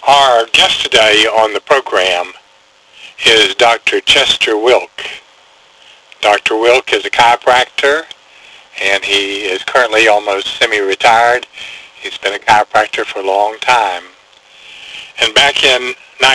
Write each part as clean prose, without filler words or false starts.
Our guest today on the program is Dr. Chester Wilk. Dr. Wilk is a chiropractor, and he is currently almost semi-retired. He's been a chiropractor for a long time. And back in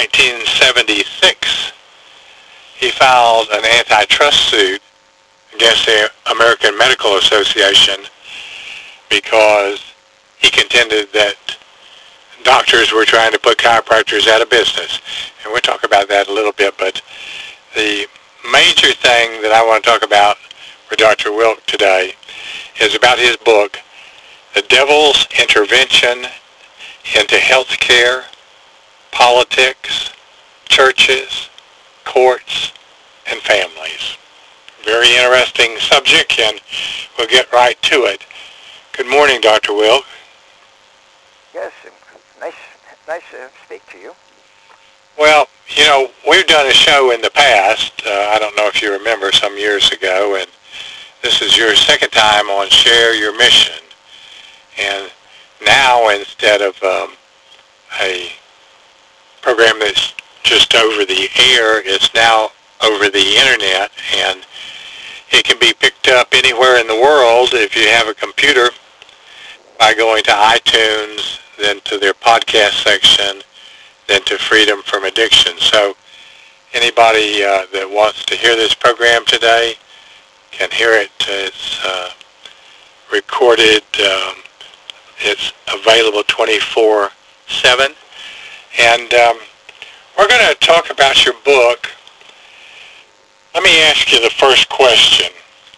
1976, he filed an antitrust suit against the American Medical Association because he contended that doctors were trying to put chiropractors out of business. And we'll talk about that a little bit, but the major thing that I want to talk about for Dr. Wilk today is about his book, The Devil's Intervention into Healthcare, Politics, Churches, Courts, and Families. Very interesting subject, and we'll get right to it. Good morning, Dr. Wilk. Yes, nice to speak to you. Well, we've done a show in the past, I don't know if you remember, some years ago, and this is your second time on Share Your Mission. And now, instead of a program that's just over the air, it's now over the internet, and it can be picked up anywhere in the world if you have a computer by going to iTunes, then to their podcast section, then to Freedom from Addiction. So anybody that wants to hear this program today can hear it. It's recorded. It's available 24/7. And we're going to talk about your book. Let me ask you the first question.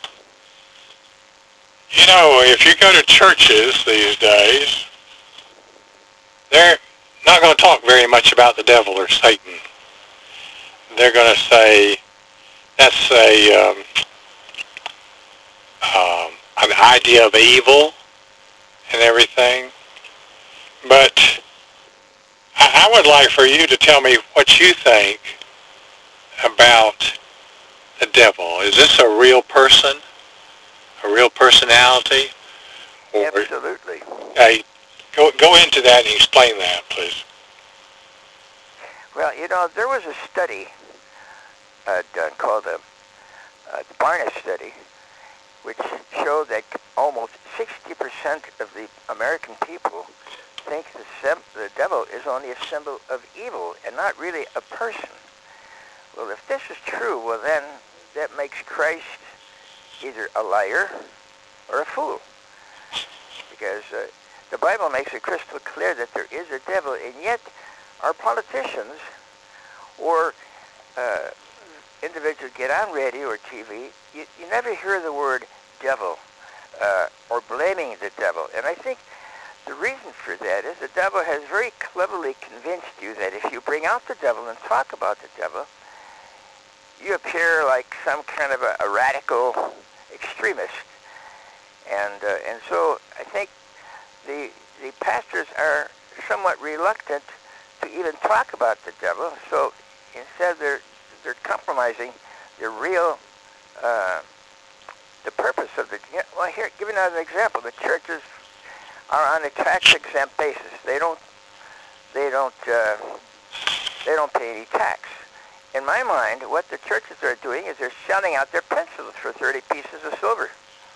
If you go to churches these days, they're not going to talk very much about the devil or Satan. They're going to say that's an idea of evil and everything. But I would like for you to tell me what you think about the devil. Is this a real person? A real personality? Absolutely. Okay, go into that and explain that, please. Well, there was a study done called the Barna study, which showed that almost 60% of the American people think the devil is only a symbol of evil and not really a person. Well, if this is true, well then that makes Christ either a liar or a fool, because the Bible makes it crystal clear that there is a devil, and yet our politicians or individuals get on radio or TV, you never hear the word devil or blaming the devil. And I think the reason for that is the devil has very cleverly convinced you that if you bring out the devil and talk about the devil, you appear like some kind of a radical extremist. And so I think the pastors are somewhat reluctant to even talk about the devil. So instead they're compromising the real the purpose of the. Well, here, giving out an example, the churches are on a tax-exempt basis. They don't pay any tax. In my mind, what the churches are doing is they're selling out their pencils for 30 pieces of silver.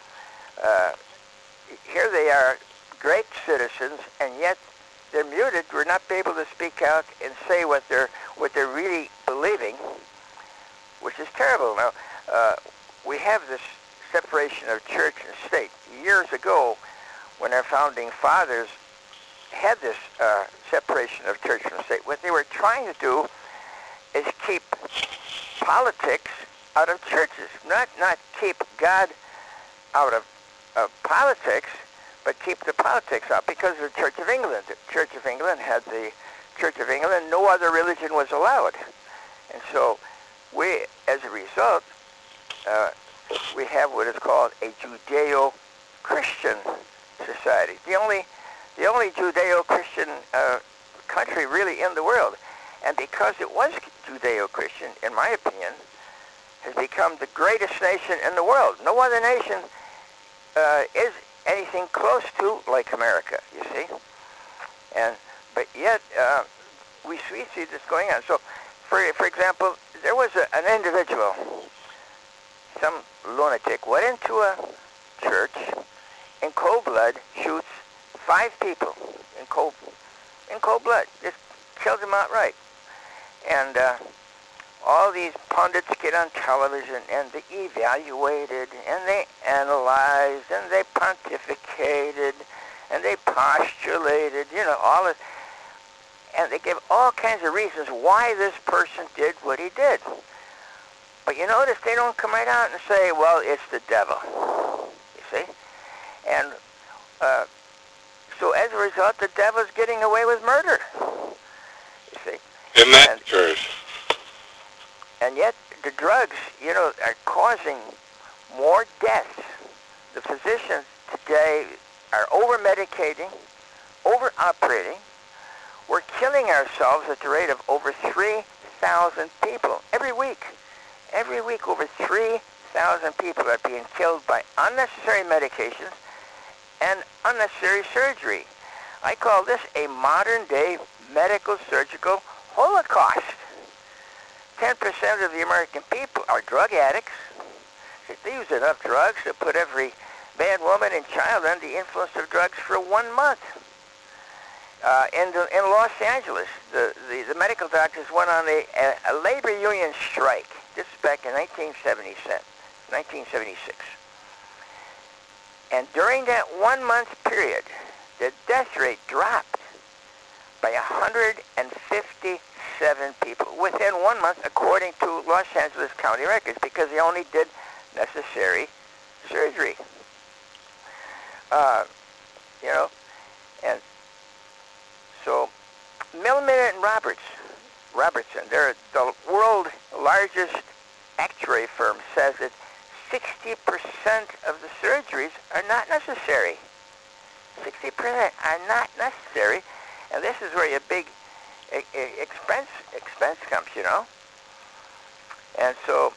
Here they are, great citizens, and yet they're muted. We're not able to speak out and say what they're really believing, which is terrible. Now, we have this separation of church and state. Years ago, when our founding fathers had this separation of church and state, what they were trying to do is keep politics out of churches, not keep God out of politics, but keep the politics out, because of the Church of England. The Church of England had the Church of England. No other religion was allowed. And so we, as a result, we have what is called a Judeo-Christian society. The only Judeo-Christian country really in the world. And because it was Judeo-Christian, in my opinion, has become the greatest nation in the world. No other nation is anything close to like America, you see. But yet, we see this going on. So, for example, there was an individual, some lunatic, went into a church in cold blood, shoots 5 people in cold blood, just kills them outright. And all these pundits get on television and they evaluated and they analyzed and they pontificated and they postulated, all this. And they give all kinds of reasons why this person did what he did. But you notice they don't come right out and say, well, it's the devil. You see? And so as a result, the devil's getting away with murder. You see? Isn't that true? And yet the drugs, are causing more deaths. The physicians today are over-medicating, over-operating. We're killing ourselves at the rate of over 3,000 people every week. Every week, over 3,000 people are being killed by unnecessary medications and unnecessary surgery. I call this a modern-day medical surgical holocaust. 10% of the American people are drug addicts. They use enough drugs to put every man, woman, and child under the influence of drugs for 1 month. In Los Angeles, the medical doctors went on a labor union strike. This is back in 1976. And during that 1 month period, the death rate dropped by 157 people within 1 month, according to Los Angeles County records, because they only did necessary surgery. And so Milliman and Robertson, they're the world's largest actuary firm, says that 60% of the surgeries are not necessary. 60% are not necessary, and this is where your big expense comes, And so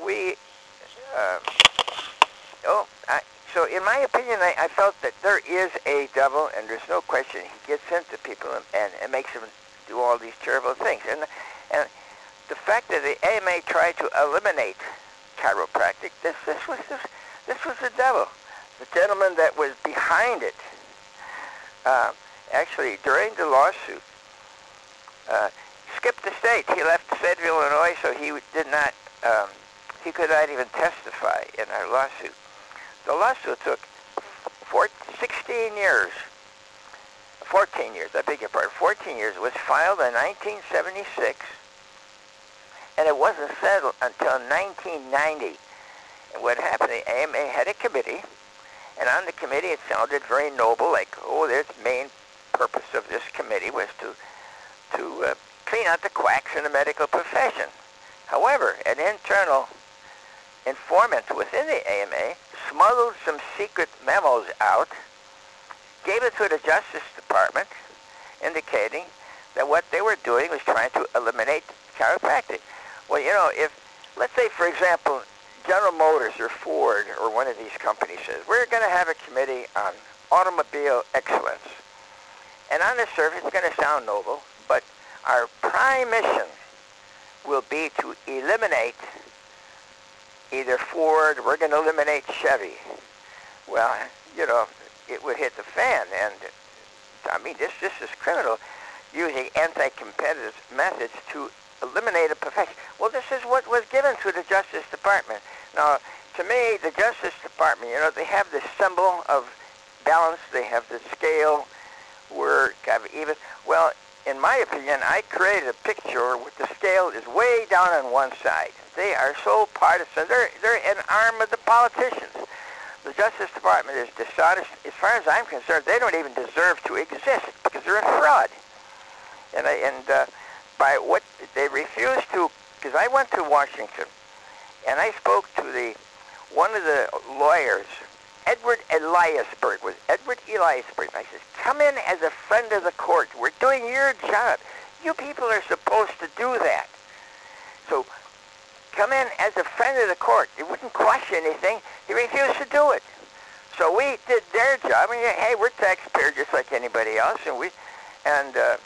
so in my opinion, I felt that there is a devil, and there's no question he gets into people and makes them do all these terrible things. And the fact that the AMA tried to eliminate chiropractic, this was the devil. The gentleman that was behind it, actually during the lawsuit, skipped the state. He left Fayetteville, Illinois, so he could not even testify in our lawsuit. The lawsuit took 14 years, I beg your pardon, 14 years. It was filed in 1976, and it wasn't settled until 1990. And what happened, the AMA had a committee, and on the committee it sounded very noble, like, the main purpose of this committee was to clean out the quacks in the medical profession. However, an internal informant within the AMA smuggled some secret memos out, gave it to the Justice Department, indicating that what they were doing was trying to eliminate chiropractic. Well, if, let's say, for example, General Motors or Ford or one of these companies says, we're going to have a committee on automobile excellence. And on the surface, it's going to sound noble, but our prime mission will be to eliminate either Ford, we're going to eliminate Chevy. Well, it would hit the fan. And, this is criminal, using anti-competitive methods to eliminate a profession. Well, this is what was given to the Justice Department. Now, to me, the Justice Department, they have this symbol of balance. They have the scale where kind of even. Well, in my opinion, I created a picture where the scale is way down on one side. They are so partisan. They're an arm of the politicians. The Justice Department is dishonest. As far as I'm concerned, they don't even deserve to exist because they're a fraud. And by what they refuse to, because I went to Washington and I spoke to one of the lawyers, Edward Eliasberg. I said, come in as a friend of the court. We're doing your job. You people are supposed to do that. So come in as a friend of the court. It wouldn't cost you anything. He refused to do it. So we did their job. Hey, we're taxpayers just like anybody else, and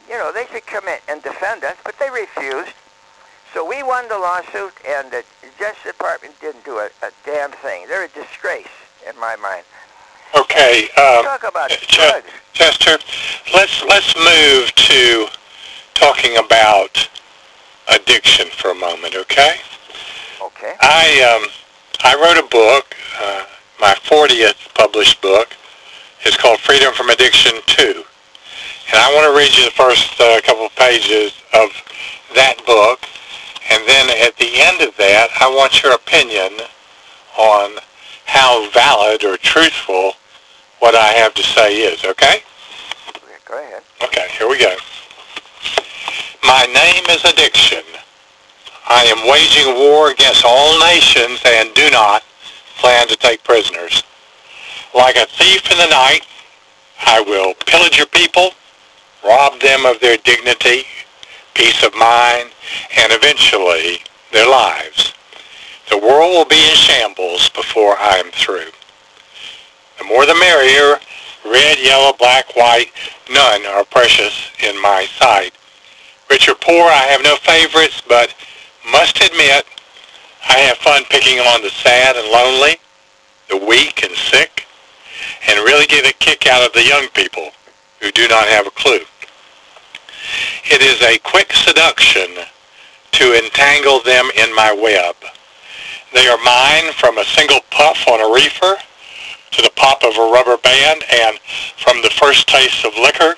they should come in and defend us, but they refused. So we won the lawsuit, and the Justice Department didn't do a damn thing. They're a disgrace, in my mind. Okay, Talk about drugs. Chester, let's move to talking about addiction for a moment, okay? Okay. I wrote a book, my 40th published book. It's called Freedom from Addiction 2. And I want to read you the first couple of pages of that book. And then at the end of that, I want your opinion on how valid or truthful what I have to say is, okay? Go ahead. Okay, here we go. My name is addiction. I am waging war against all nations and do not plan to take prisoners. Like a thief in the night, I will pillage your people, rob them of their dignity, peace of mind, and eventually their lives. The world will be in shambles before I am through. The more the merrier, red, yellow, black, white, none are precious in my sight. Rich or poor, I have no favorites, but must admit, I have fun picking on the sad and lonely, the weak and sick, and really get a kick out of the young people who do not have a clue. It is a quick seduction to entangle them in my web. They are mine from a single puff on a reefer to the pop of a rubber band, and from the first taste of liquor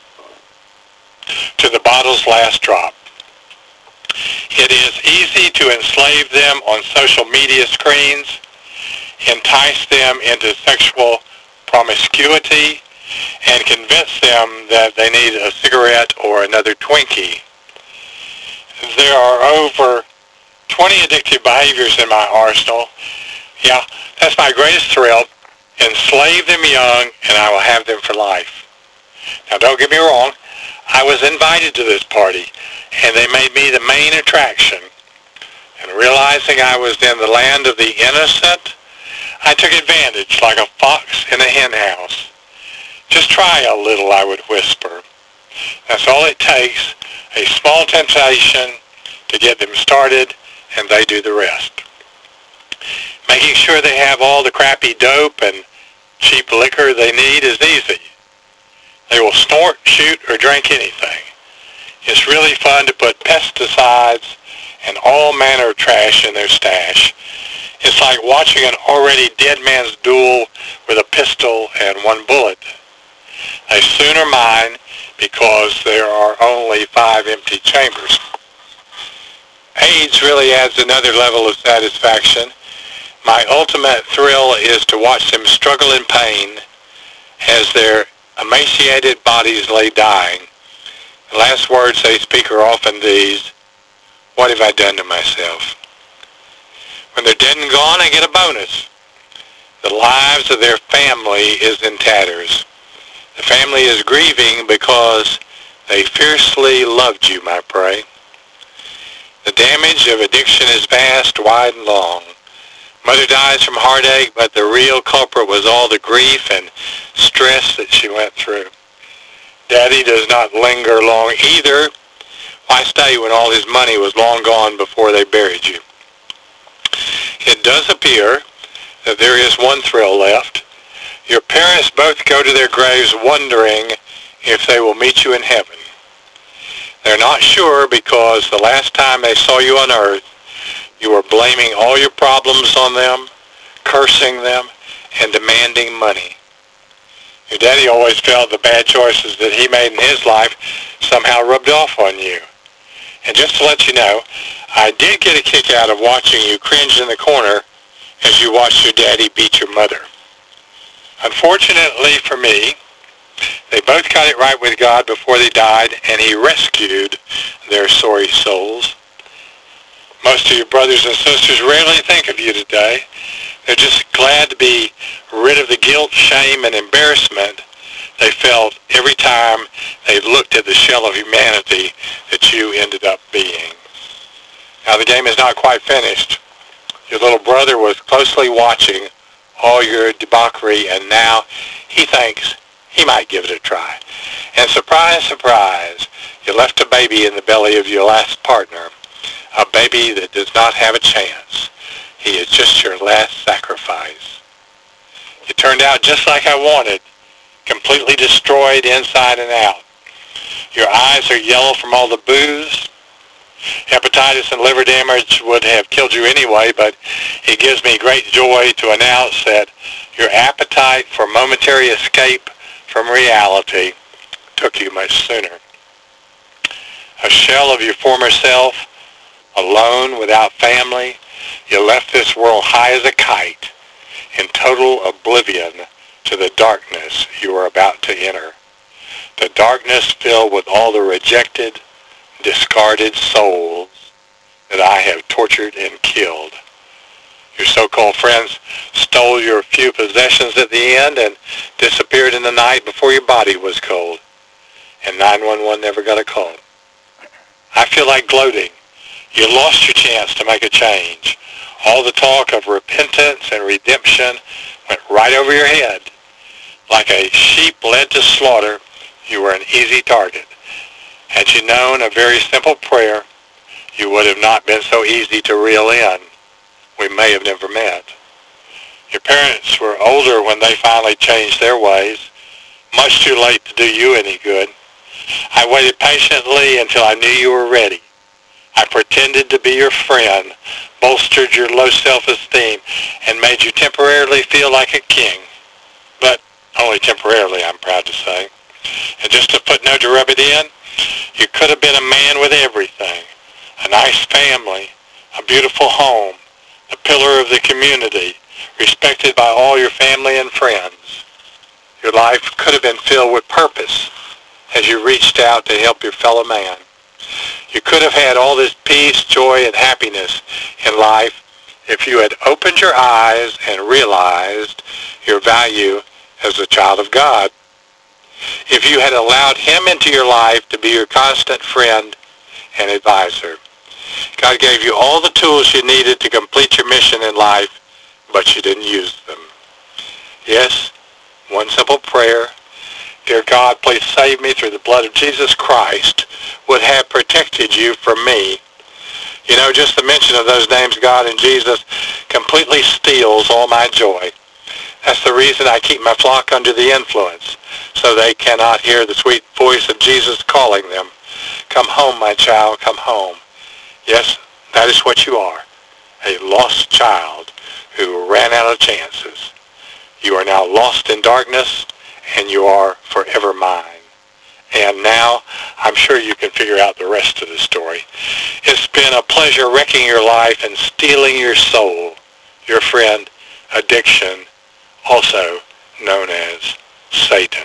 to the bottle's last drop. It is easy to enslave them on social media screens, entice them into sexual promiscuity, and convince them that they need a cigarette or another Twinkie. There are over 20 addictive behaviors in my arsenal. Yeah, that's my greatest thrill. Enslave them young, and I will have them for life. Now, don't get me wrong. I was invited to this party, and they made me the main attraction. And realizing I was in the land of the innocent, I took advantage like a fox in a hen house. Just try a little, I would whisper. That's all it takes, a small temptation to get them started, and they do the rest. Making sure they have all the crappy dope and cheap liquor they need is easy. They will snort, shoot, or drink anything. It's really fun to put pesticides and all manner of trash in their stash. It's like watching an already dead man's duel with a pistol and one bullet. They soon are mine because there are only 5 empty chambers. AIDS really adds another level of satisfaction. My ultimate thrill is to watch them struggle in pain as their emaciated bodies lay dying. The last words they speak are often these: what have I done to myself? When they're dead and gone, I get a bonus. The lives of their family is in tatters. The family is grieving because they fiercely loved you, my prey. The damage of addiction is vast, wide, and long. Mother dies from heartache, but the real culprit was all the grief and stress that she went through. Daddy does not linger long either. Why stay when all his money was long gone before they buried you? It does appear that there is one thrill left. Your parents both go to their graves wondering if they will meet you in heaven. They're not sure because the last time they saw you on earth, you were blaming all your problems on them, cursing them, and demanding money. Your daddy always felt the bad choices that he made in his life somehow rubbed off on you. And just to let you know, I did get a kick out of watching you cringe in the corner as you watched your daddy beat your mother. Unfortunately for me, they both got it right with God before they died, and he rescued their sorry souls. Most of your brothers and sisters rarely think of you today. They're just glad to be rid of the guilt, shame, and embarrassment they felt every time they looked at the shell of humanity that you ended up being. Now, the game is not quite finished. Your little brother was closely watching all your debauchery, and now he thinks he might give it a try. And surprise, surprise, you left a baby in the belly of your last partner, a baby that does not have a chance. He is just your last sacrifice. You turned out just like I wanted, completely destroyed inside and out. Your eyes are yellow from all the booze. Hepatitis and liver damage would have killed you anyway, but it gives me great joy to announce that your appetite for momentary escape from reality took you much sooner. A shell of your former self, alone, without family, you left this world high as a kite, in total oblivion to the darkness you were about to enter. The darkness filled with all the rejected, discarded souls that I have tortured and killed. Your so-called friends stole your few possessions at the end and disappeared in the night before your body was cold. And 911 never got a call. I feel like gloating. You lost your chance to make a change. All the talk of repentance and redemption went right over your head. Like a sheep led to slaughter, you were an easy target. Had you known a very simple prayer, you would have not been so easy to reel in. We may have never met. Your parents were older when they finally changed their ways, much too late to do you any good. I waited patiently until I knew you were ready. I pretended to be your friend, bolstered your low self-esteem, and made you temporarily feel like a king. But only temporarily, I'm proud to say. And just a footnote to rub it in, you could have been a man with everything. A nice family, a beautiful home, a pillar of the community, respected by all your family and friends. Your life could have been filled with purpose as you reached out to help your fellow man. You could have had all this peace, joy, and happiness in life if you had opened your eyes and realized your value as a child of God. If you had allowed him into your life to be your constant friend and advisor. God gave you all the tools you needed to complete your mission in life, but you didn't use them. Yes, one simple prayer, dear God, please save me through the blood of Jesus Christ, would have protected you from me. You know, just the mention of those names, God and Jesus, completely steals all my joy. That's the reason I keep my flock under the influence, so they cannot hear the sweet voice of Jesus calling them. Come home, my child, come home. Yes, that is what you are, a lost child who ran out of chances. You are now lost in darkness, and you are forever mine. And now, I'm sure you can figure out the rest of the story. It's been a pleasure wrecking your life and stealing your soul, your friend, addiction, also known as Satan.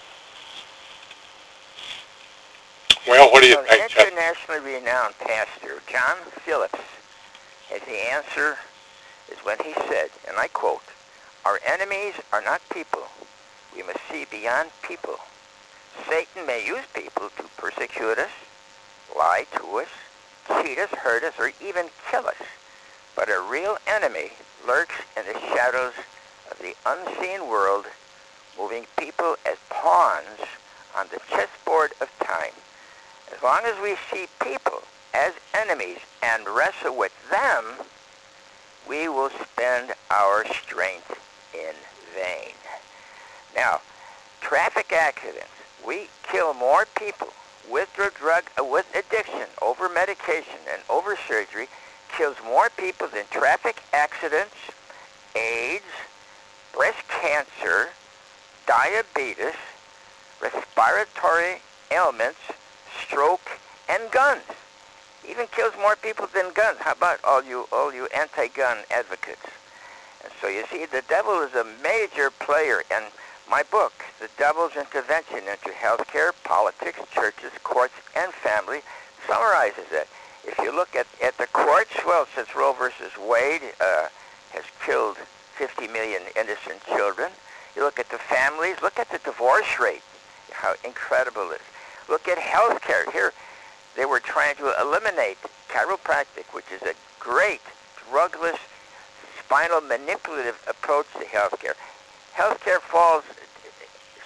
Well, what do you think, Chuck? Internationally renowned pastor John Phillips has the answer is when he said, and I quote, "Our enemies are not people. We must see beyond people. Satan may use people to persecute us, lie to us, cheat us, hurt us, or even kill us. But a real enemy lurks in the shadows of the unseen world, moving people as pawns on the chessboard of time. As long as we see people as enemies and wrestle with them, we will spend our strength in vain." Now, traffic accidents. We kill more people with with addiction, over medication, and over surgery, kills more people than traffic accidents, AIDS, breast cancer, diabetes, respiratory ailments, stroke, and guns. Even kills more people than guns. How about all you anti-gun advocates? And so you see, the devil is a major player in my book, The Devil's Intervention into Healthcare, Politics, Churches, Courts, and Family, summarizes it. If you look at the courts, well, since Roe versus Wade has killed 50 million innocent children, you look at the families, look at the divorce rate, how incredible it is. Look at healthcare. Here, they were trying to eliminate chiropractic, which is a great drugless, spinal manipulative approach to healthcare. Healthcare falls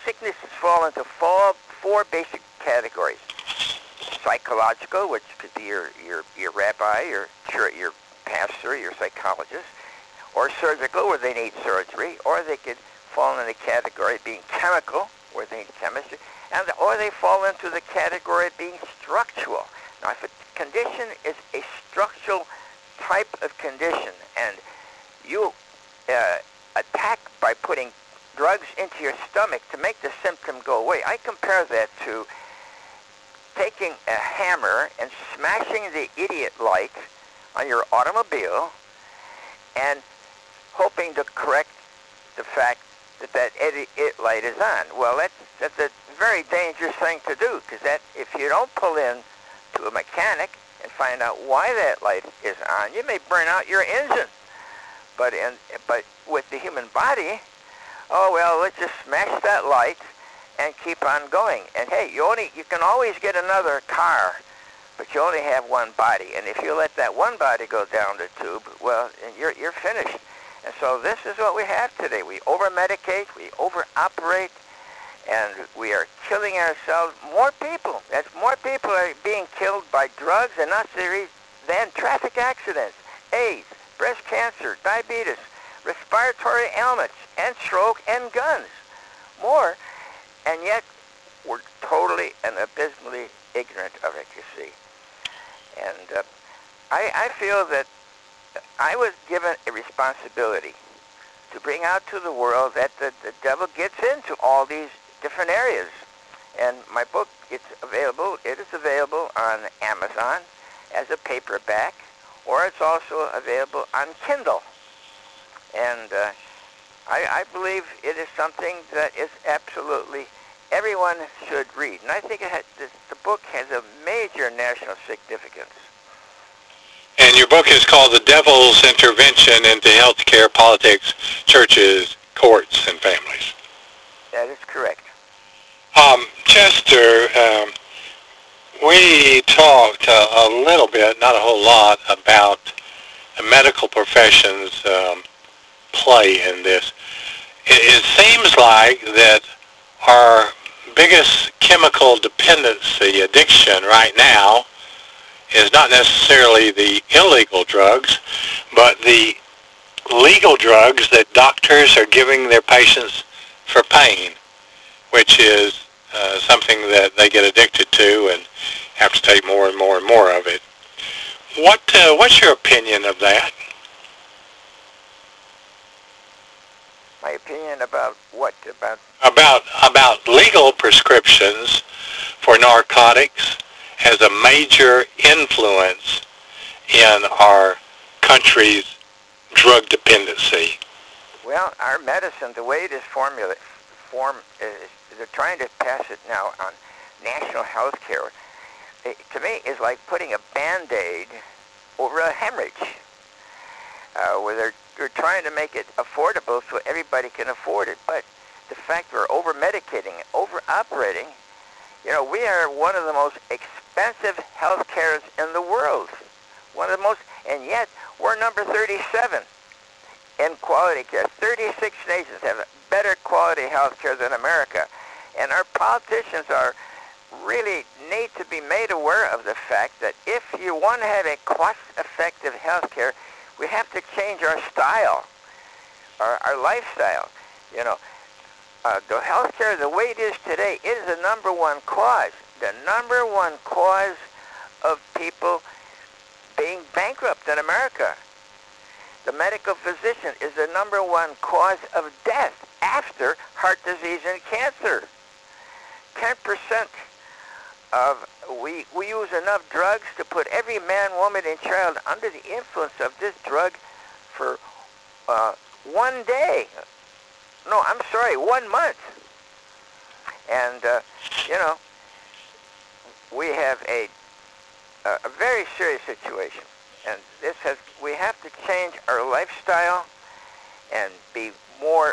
sicknesses fall into four basic categories. Psychological, which could be your rabbi, your pastor, your psychologist, or surgical, where they need surgery, or they could fall in the category of being chemical, where they need chemistry, or they fall into the category of being structural. Now, if a condition is a structural type of condition, and you attack by putting drugs into your stomach to make the symptom go away, I compare that to taking a hammer and smashing the idiot light on your automobile and hoping to correct the fact that idiot light is on. Well, that's a very dangerous thing to do, because that if you don't pull in to a mechanic and find out why that light is on, you may burn out your engine. But with the human body, oh well, let's just smash that light and keep on going. And hey, you can always get another car, but you only have one body. And if you let that one body go down the tube, well, you're finished. And so this is what we have today. We over-medicate, we over-operate, and we are killing ourselves. More people are being killed by drugs and not than traffic accidents, AIDS, breast cancer, diabetes, respiratory ailments, and stroke, and guns. More. And yet, we're totally and abysmally ignorant of it, you see. And I feel that I was given a responsibility to bring out to the world that the devil gets into all these different areas. And my book, it is available on Amazon as a paperback, or it's also available on Kindle. And I believe it is something that is absolutely everyone should read. And I think the book has a major national significance. And your book is called The Devil's Intervention into Healthcare, Politics, Churches, Courts, and Families. That is correct. Chester, we talked a little bit, not a whole lot, about the medical profession's play in this. It seems like that our biggest chemical dependency addiction right now is not necessarily the illegal drugs, but the legal drugs that doctors are giving their patients for pain, which is something that they get addicted to and have to take more and more and more of it. What's your opinion of that? My opinion about what? About legal prescriptions for narcotics has a major influence in our country's drug dependency. Well, our medicine, the way it is they're trying to pass it now on national health care, to me is like putting a Band-Aid over a hemorrhage, where they're trying to make it affordable so everybody can afford it. But the fact we're over-medicating, over-operating, we are one of the most expensive health cares in the world. One of the most, and yet we're number 37 in quality care. 36 nations have better quality health care than America. And our politicians really need to be made aware of the fact that if you want to have a cost-effective health care, we have to change our style, our lifestyle. The health care, the way it is today, it is the number one cause. The number one cause of people being bankrupt in America. The medical physician is the number one cause of death after heart disease and cancer. 10% we use enough drugs to put every man, woman, and child under the influence of this drug for 1 day. No, I'm sorry, 1 month. And, we have a very serious situation. And we have to change our lifestyle and be more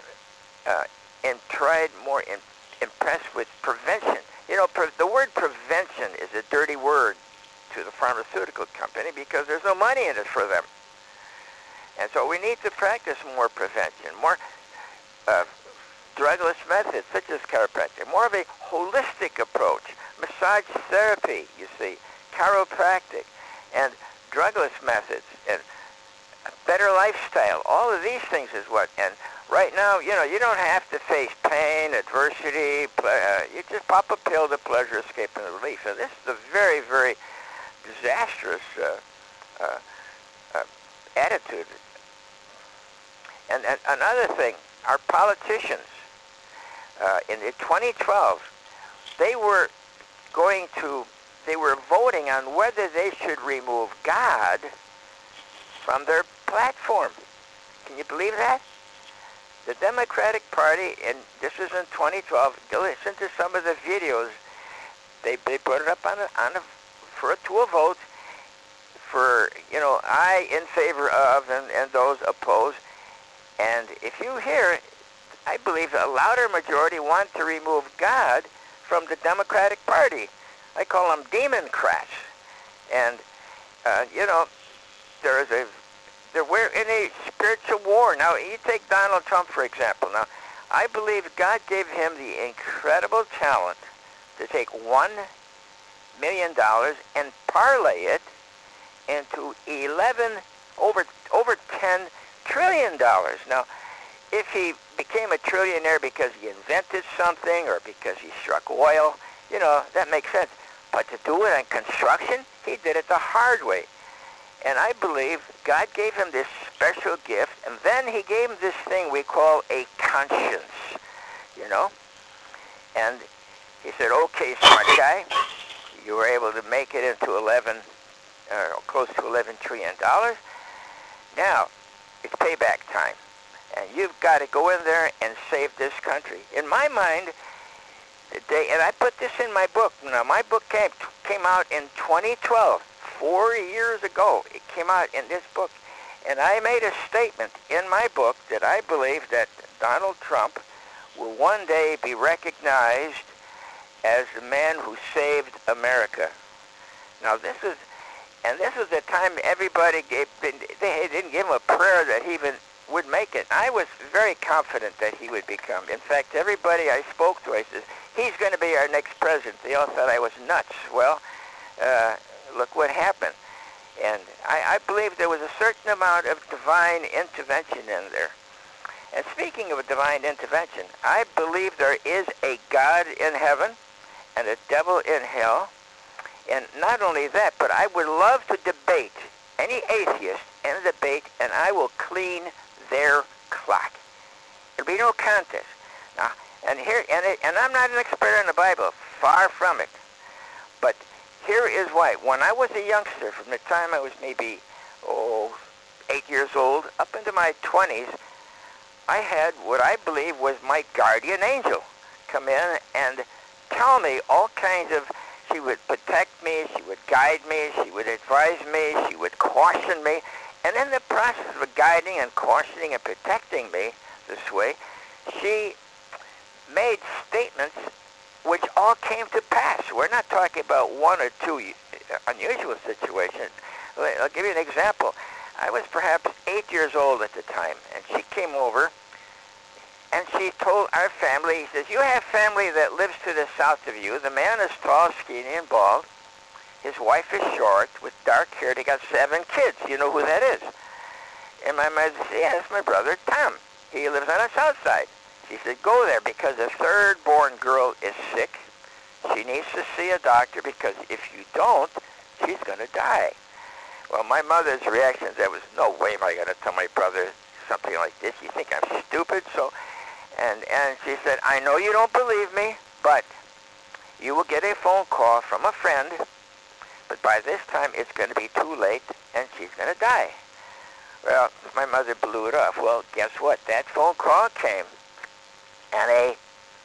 impressed with prevention. The word prevention is a dirty word to the pharmaceutical company because there's no money in it for them. And so we need to practice more prevention, more drugless methods, such as chiropractic, more of a holistic approach, massage therapy, you see, chiropractic, and drugless methods, and a better lifestyle. All of these things is what, and right now, you know, you don't have to face pain, adversity, you just pop a pill to pleasure, escape, and relief. So this is a very, very disastrous attitude. And another thing, our politicians, in 2012, they were voting on whether they should remove God from their platform. Can you believe that? The Democratic Party, and this was in 2012, listen to some of the videos. They put it up to a vote for, you know, I in favor of and those opposed. And if you hear, I believe a louder majority want to remove God from the Democratic Party. I call them Democrats. And, you know, we're in a spiritual war. Now, you take Donald Trump, for example. Now, I believe God gave him the incredible talent to take $1 million and parlay it into over $10 trillion. Now, if he became a trillionaire because he invented something or because he struck oil, you know, that makes sense. But to do it on construction, he did it the hard way. And I believe God gave him this special gift, and then he gave him this thing we call a conscience, you know? And he said, okay, smart guy, you were able to make it into close to $11 trillion. Now, it's payback time. And you've got to go in there and save this country. In my mind, and I put this in my book. Now, my book came out in 2012, 4 years ago. It came out in this book. And I made a statement in my book that I believe that Donald Trump will one day be recognized as the man who saved America. Now, this is the time everybody they didn't give him a prayer that he even would make it. I was very confident that he would become. In fact, everybody I spoke to, I said, he's going to be our next president. They all thought I was nuts. Well, look what happened. And I believe there was a certain amount of divine intervention in there. And speaking of a divine intervention, I believe there is a God in heaven and a devil in hell. And not only that, but I would love to debate any atheist in a debate, and I will clean their clock. There'll be no contest. Now, and I'm not an expert in the Bible, far from it. But here is why. When I was a youngster, from the time I was maybe 8 years old up into my 20s, I had what I believe was my guardian angel come in and tell me all kinds of. She would protect me, she would guide me, she would advise me, she would caution me. And in the process of guiding and cautioning and protecting me this way, she made statements which all came to pass. We're not talking about one or two unusual situations. I'll give you an example. I was perhaps 8 years old at the time, and she came over, and she told our family, he says, you have family that lives to the south of you. The man is tall, skinny, and bald. His wife is short, with dark hair. They got 7 kids. You know who that is? And my mother said, yeah, that's my brother, Tom. He lives on the south side. She said, go there because the third-born girl is sick. She needs to see a doctor because if you don't, she's going to die. Well, my mother's reaction, there was no way am I going to tell my brother something like this. You think I'm stupid? So, and she said, I know you don't believe me, but you will get a phone call from a friend, but by this time it's going to be too late and she's going to die. Well, my mother blew it off. Well, guess what? That phone call came, and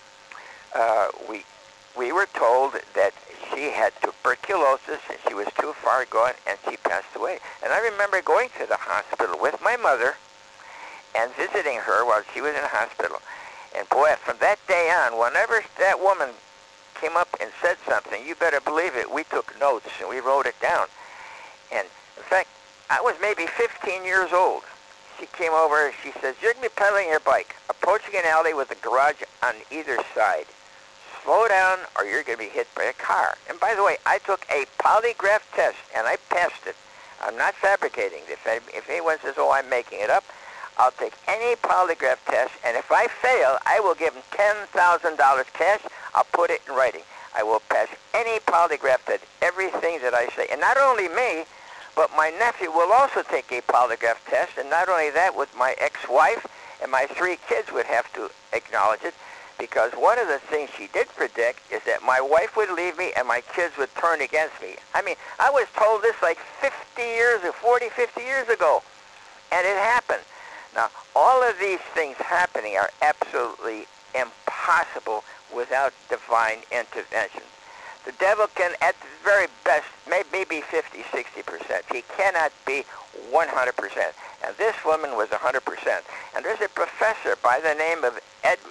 we were told that she had tuberculosis and she was too far gone and she passed away. And I remember going to the hospital with my mother and visiting her while she was in the hospital. And boy, from that day on, whenever that woman came up and said something, you better believe it, we took notes and we wrote it down. And in fact, I was maybe 15 years old. she came over. She says, "You're going to be pedaling your bike, approaching an alley with a garage on either side. Slow down or you're going to be hit by a car." And by the way, I took a polygraph test, and I passed it. I'm not fabricating. If anyone says, "Oh, I'm making it up," I'll take any polygraph test, and if I fail, I will give them $10,000 cash. I'll put it in writing. I will pass any polygraph test, everything that I say. And not only me, but my nephew will also take a polygraph test, and not only that, with my ex-wife and my 3 kids would have to acknowledge it, because one of the things she did predict is that my wife would leave me and my kids would turn against me. I mean, I was told this like 50 years or 40, 50 years ago, and it happened. Now, all of these things happening are absolutely impossible without divine intervention. The devil can, at the very best, maybe 50, 60%. He cannot be 100%. And this woman was 100%. And there's a professor by the name of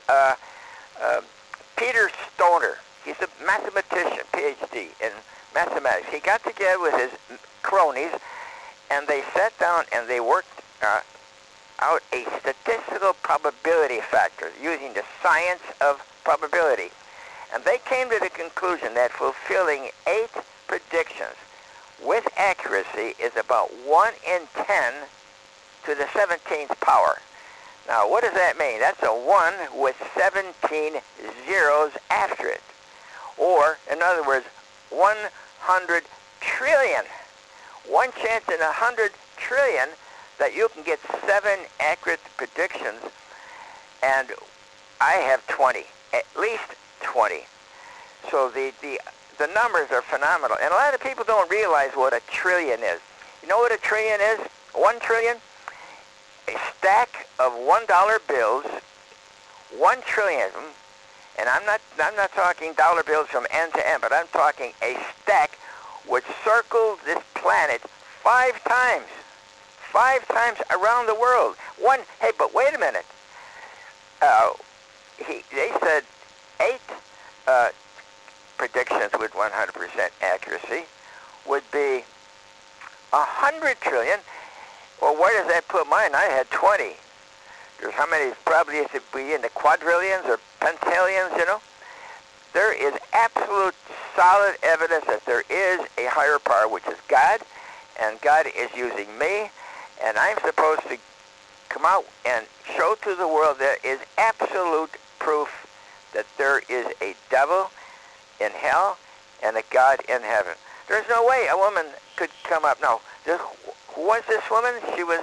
Peter Stoner. He's a mathematician, PhD in mathematics. He got together with his cronies, and they sat down and they worked out a statistical probability factor using the science of probability. And they came to the conclusion that fulfilling 8 predictions with accuracy is about 1 in 10 to the 17th power. Now, what does that mean? That's a 1 with 17 zeros after it. Or, in other words, 100 trillion. One chance in 100 trillion that you can get 7 accurate predictions, and I have 20, at least 20. So the numbers are phenomenal. And a lot of people don't realize what a trillion is. You know what a trillion is? 1 trillion? A stack of $1 bills, 1 trillion of them, and I'm not talking dollar bills from end to end, but I'm talking a stack which circled this planet 5 times. 5 times around the world. Hey, but wait a minute. They said 8 predictions with 100% accuracy would be 100 trillion. Well, where does that put mine? I had 20. There's how many? Probably is it be in the quadrillions or pentillions, you know? There is absolute solid evidence that there is a higher power, which is God, and God is using me, and I'm supposed to come out and show to the world there is absolute proof that there is a devil in hell and a God in heaven. There's no way a woman could come up. No, who was this woman? She was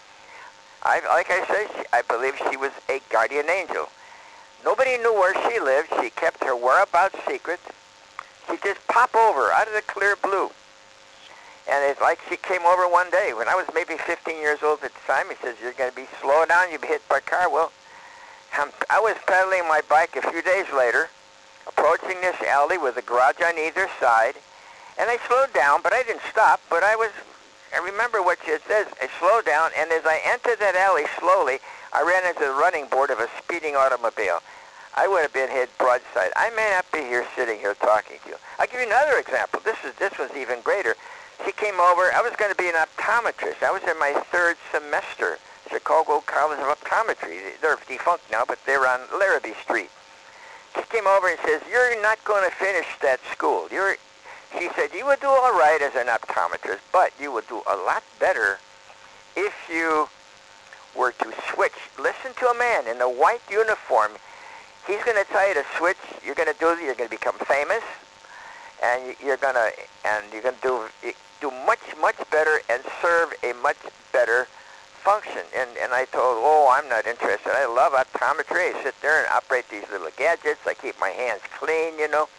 like I said, I believe she was a guardian angel. Nobody knew where she lived. She kept her whereabouts secret. She just popped over out of the clear blue. And it's like she came over one day when I was maybe 15 years old at the time. He says, "You're going to be slow down. You'll be hit by a car." Well, I was pedaling my bike a few days later, approaching this alley with a garage on either side, and I slowed down, but I didn't stop. But I remember what it says, I slowed down, and as I entered that alley slowly, I ran into the running board of a speeding automobile. I would have been hit broadside. I may not be here sitting here talking to you. I'll give you another example. This was even greater. She came over. I was going to be an optometrist. I was in my 3rd semester, Chicago College of Optometry. They're defunct now, but they're on Larrabee Street. She came over and says, "You're not going to finish that school. She said, "You would do all right as an optometrist, but you would do a lot better if you were to switch. Listen to a man in a white uniform. He's going to tell you to switch. You're going to become famous, and you're going to do much better and serve a much better function." And I told, "Oh, I'm not interested. I love optometry. I sit there and operate these little gadgets. I keep my hands clean, you know."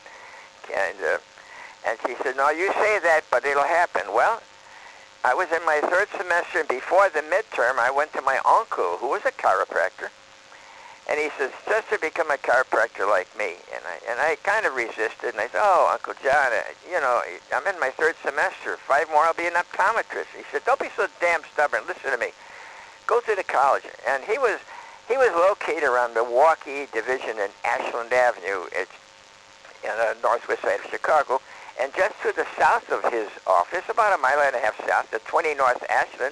And she said, "No, you say that, but it'll happen." Well, I was in my 3rd semester, and before the midterm, I went to my uncle, who was a chiropractor, and he says, "Just to become a chiropractor like me." And I kind of resisted, and I said, "Oh, Uncle John, I'm in my 3rd semester. 5 more, I'll be an optometrist." He said, "Don't be so damn stubborn. Listen to me. Go to the college." And he was located around Milwaukee Division and Ashland Avenue. It's in the northwest side of Chicago. And just to the south of his office, about 1.5 miles south, at 20 North Ashland,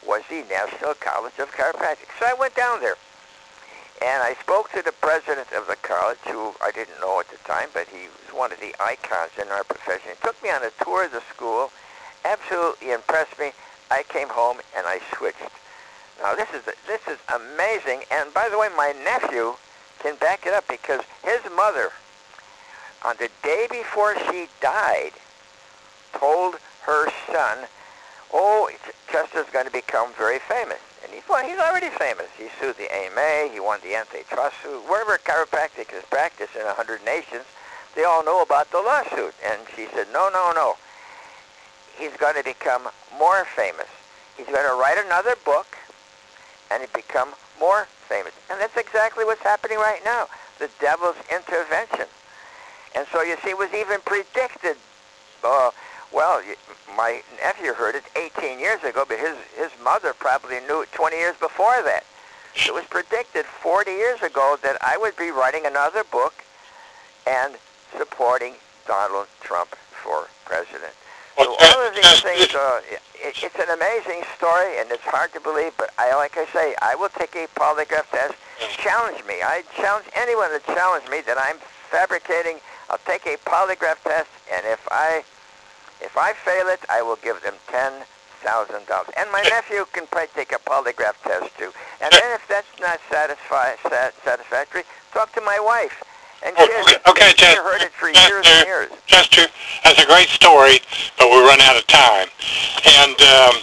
was the National College of Chiropractic. So I went down there, and I spoke to the president of the college, who I didn't know at the time, but he was one of the icons in our profession. He took me on a tour of the school, absolutely impressed me. I came home and I switched. Now this is amazing, and by the way, my nephew can back it up because his mother, on the day before she died, told her son, "Oh, Chester's going to become very famous." And he's already famous. He sued the AMA, he won the antitrust suit. Wherever chiropractic is practiced in 100 nations, they all know about the lawsuit. And she said, no, no, no. He's going to become more famous. He's going to write another book, and he become more famous. And that's exactly what's happening right now. The devil's intervention. And so you see, it was even predicted. Well, my nephew heard it 18 years ago, but his mother probably knew it 20 years before that. It was predicted 40 years ago that I would be writing another book and supporting Donald Trump for president. So all of these things, it's an amazing story, and it's hard to believe, but like I say, I will take a polygraph test. Challenge me. I challenge anyone to challenge me that I'm fabricating. I'll take a polygraph test, and if I fail it, I will give them $10,000. And my nephew can probably take a polygraph test too. And then if that's not satisfactory, talk to my wife. And she heard it for years and years. Chester, that's a great story, but we run out of time. And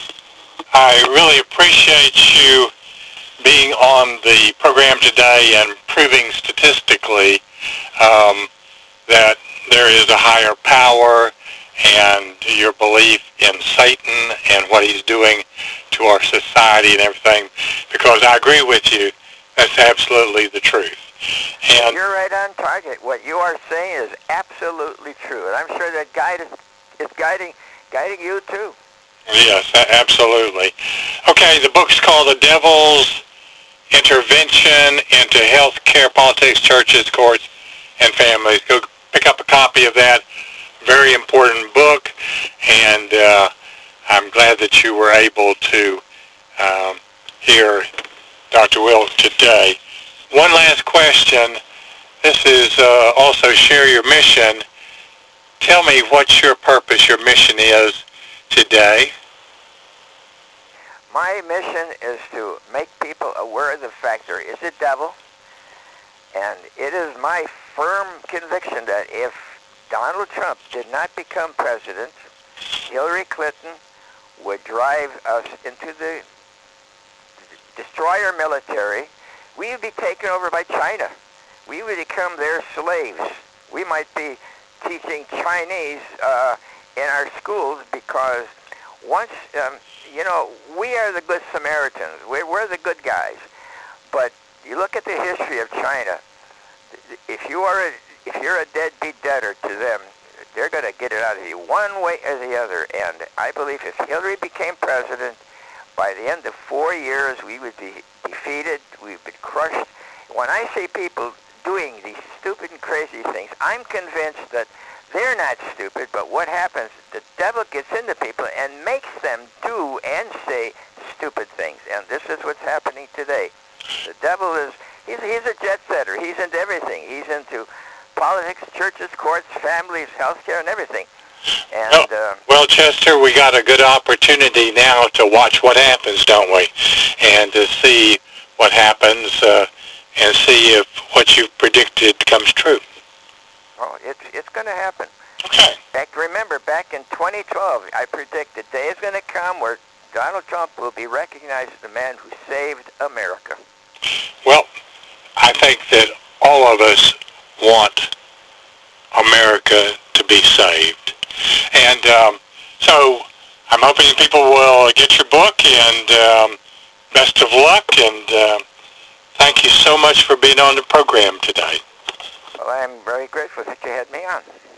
I really appreciate you being on the program today and proving statistically that there is a higher power, and your belief in Satan and what he's doing to our society and everything, because I agree with you, that's absolutely the truth. And you're right on target. What you are saying is absolutely true, and I'm sure that guide is guiding you too. Yes, absolutely. Okay, the book's called The Devil's Intervention into Healthcare, Politics, Churches, Courts, and Families. Go pick up a copy of that. Very important book, and I'm glad that you were able to hear Dr. Will today. One last question. This is also Share Your Mission. Tell me what your purpose, your mission is today. My mission is to make people aware of the fact there is a devil, and it is my firm conviction that if Donald Trump did not become president, Hillary Clinton would drive us into destroy our military. We would be taken over by China. We would become their slaves. We might be teaching Chinese in our schools because once, we are the good Samaritans. We're the good guys. But you look at the history of China. If you're a deadbeat debtor to them, they're going to get it out of you one way or the other. And I believe if Hillary became president, by the end of 4 years, we would be defeated. We've been crushed. When I see people doing these stupid and crazy things, I'm convinced that they're not stupid, but what happens, the devil gets into people and makes them do and say stupid things. And this is what's happening today. The devil he's a jet setter. He's into everything. He's into politics, churches, courts, families, healthcare, and everything. And well, Chester, we got a good opportunity now to watch what happens, don't we? And to see what happens and see if what you've predicted comes true. Oh, it's going to happen. Okay. Remember, back in 2012, I predict the day is going to come where Donald Trump will be recognized as the man who saved America. Well, I think that all of us want America to be saved. And so I'm hoping people will get your book, and best of luck, and thank you so much for being on the program today. Well, I'm very grateful that you had me on.